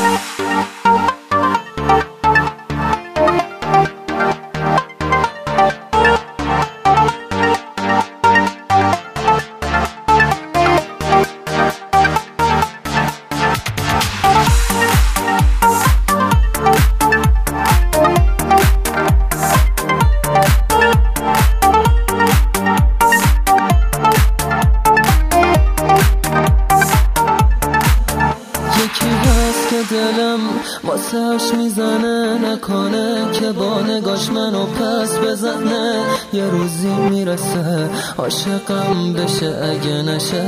دلم واسهش میزنه، نکنه که با نگاش منو پس بزنه. یه روزی میرسه عاشقم بشه، اگه نشه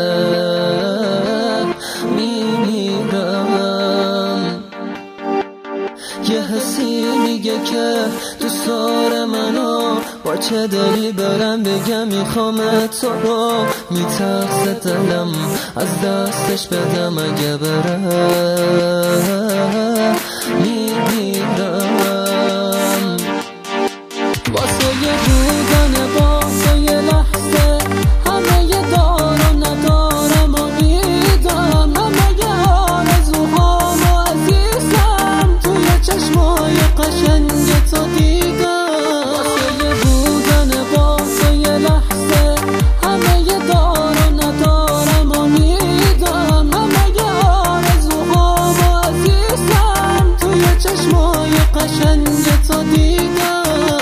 میمیرم. یه حسی میگه که دوست داره منو، با چه دلی برم بگم میخوام تو رو. میترسه دلم از دستش بدم، اگه بره میمیرم. واسه یه بودن واسه یه لحظه همه یه دارم ندارم و میدم، همه یه آرزوهام و عزیزم توی چشمای قشنگ تو دیدم. واسه یه بودن واسه یه لحظه همه یه دارم ندارم و میدم، همه یه آرزوهام و عزیزم توی چشمای قشنگ تو دیدم.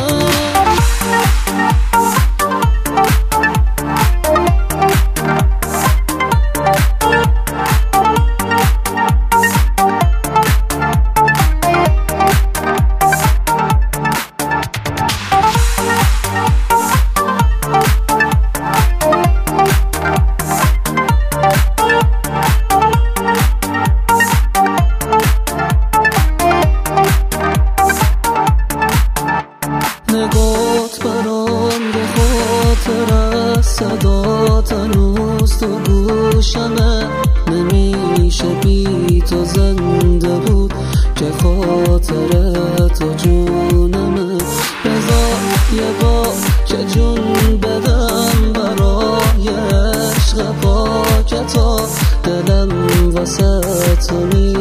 نگات برام به خاطر از صدات هنوز تو گوشمه. نمیشه بی تو زنده بود که خاطر تو جونمه. بذار یه بار که جون بدم برای عشق پاک تو، دلم واسه تو